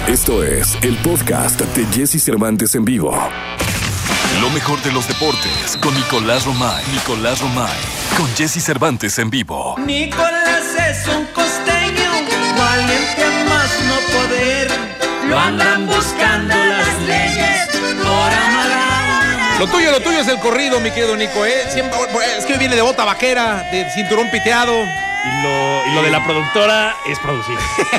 Esto es el podcast de Jesse Cervantes en vivo. Lo mejor de los deportes con Nicolás Romay. Con Jesse Cervantes en vivo. Nicolás es un costeño, valiente a más no poder. Lo andan buscando las leyes por amagar. Lo tuyo es el corrido, mi querido Nico, ¿eh? Siempre, es que viene de bota vaquera, de cinturón piteado. Y lo de la productora es producir.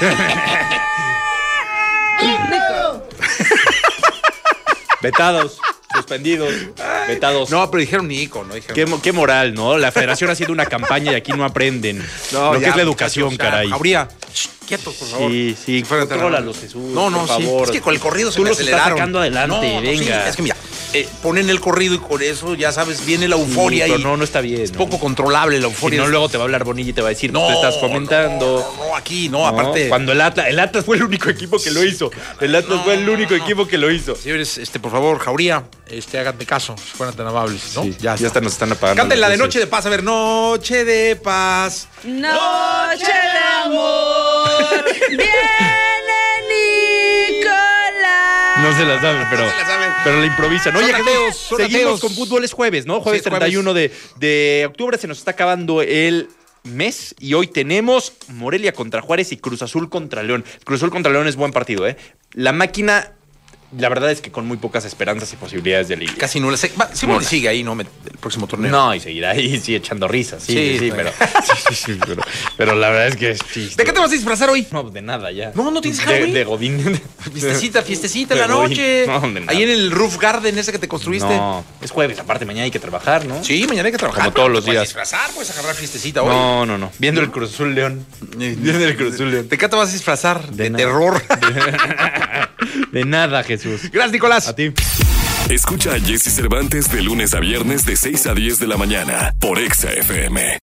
Vetados, suspendidos, vetados. No, pero dijeron Nico, ¿no? Dijeron... Qué moral, ¿no? La federación haciendo una campaña y aquí no aprenden lo que es la educación, caray. Jauría, quietos, por favor. Sí, contrólalo, Jesús, por favor. Es que con el corrido se Tú me los estás aceleraron. sacando adelante, venga. Sí, es que mira, ponen el corrido y con eso, ya sabes, viene la euforia. Pero y no está bien. es poco controlable la euforia. Si no, luego te va a hablar Bonilla y te va a decir, tú estás fomentando. No, aquí, no, aparte. Cuando el Atlas fue el único equipo que lo hizo. El Atlas fue el único equipo que lo hizo. Señores, por favor, Jauría, háganme caso, si fueran tan amables, ¿no? Sí, ya nos están apagando. Canten la de Noche de Paz, a ver, Noche de Paz. Noche de amor, viene Nicolás. No se la saben, pero la improvisan. Oye, Son seguimos ateos. con fútbol, es jueves, ¿no? Jueves Sí, 31 de octubre, se nos está acabando el mes y hoy tenemos Morelia contra Juárez y Cruz Azul contra León. Cruz Azul contra León es buen partido, ¿eh? La máquina, la verdad es que con muy pocas esperanzas y posibilidades de liga. Casi no le sé. Sigue ahí, ¿no? El próximo torneo. No, y seguirá ahí, sí, echando risas. Sí, pero la verdad es que sí. ¿De qué te vas a disfrazar hoy? No, de nada ya. No tienes Halloween. De Godín. Fiestecita en De la noche. Godín. No, de nada. Ahí en el roof garden ese que te construiste. No, es jueves, aparte mañana hay que trabajar, ¿no? Sí, mañana hay que trabajar. Como todos los Te días. puedes disfrazar, puedes agarrar fiestecita hoy. No. Viendo el Cruz Azul León. Viendo el Cruz Azul León. ¿De qué te vas a disfrazar? De nada. terror. De nada, Jesús. Gracias, Nicolás. A ti. Escucha a Jesse Cervantes de lunes a viernes de 6 a 10 de la mañana por Exa FM.